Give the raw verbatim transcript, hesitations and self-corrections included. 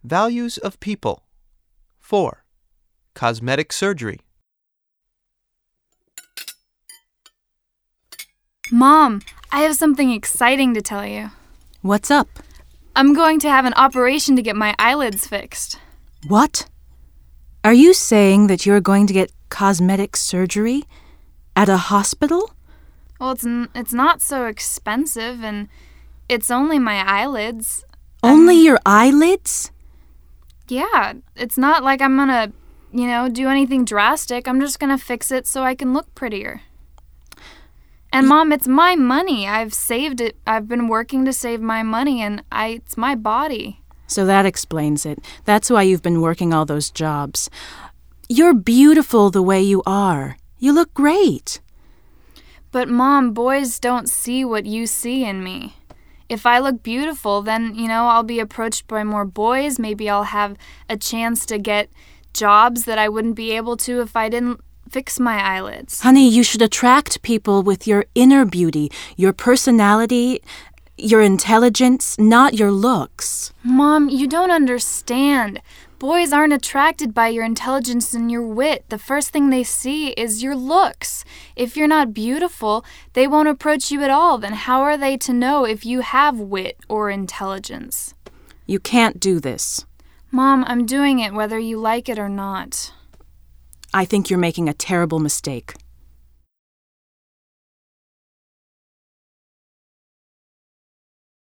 Values of people. four. Cosmetic surgery. Mom, I have something exciting to tell you. What's up? I'm going to have an operation to get my eyelids fixed. What? Are you saying that you're going to get cosmetic surgery at a hospital? Well, it's n- it's not so expensive, and it's only my eyelids. Only I'm, your eyelids? Yeah, it's not like I'm gonna, you know, do anything drastic. I'm just gonna fix it so I can look prettier. And Mom, it's my money. I've saved it. I've been working to save my money, and I it's my body. So that explains it. That's why you've been working all those jobs. You're beautiful the way you are. You look great. But Mom, boys don't see what you see in me. If I look beautiful, then, you know, I'll be approached by more boys. Maybe I'll have a chance to get jobs that I wouldn't be able to if I didn't fix my eyelids. Honey, you should attract people with your inner beauty, your personality, your intelligence, not your looks. Mom, you don't understand. Boys aren't attracted by your intelligence and your wit. The first thing they see is your looks. If you're not beautiful, they won't approach you at all. Then how are they to know if you have wit or intelligence? You can't do this. Mom, I'm doing it whether you like it or not. I think you're making a terrible mistake.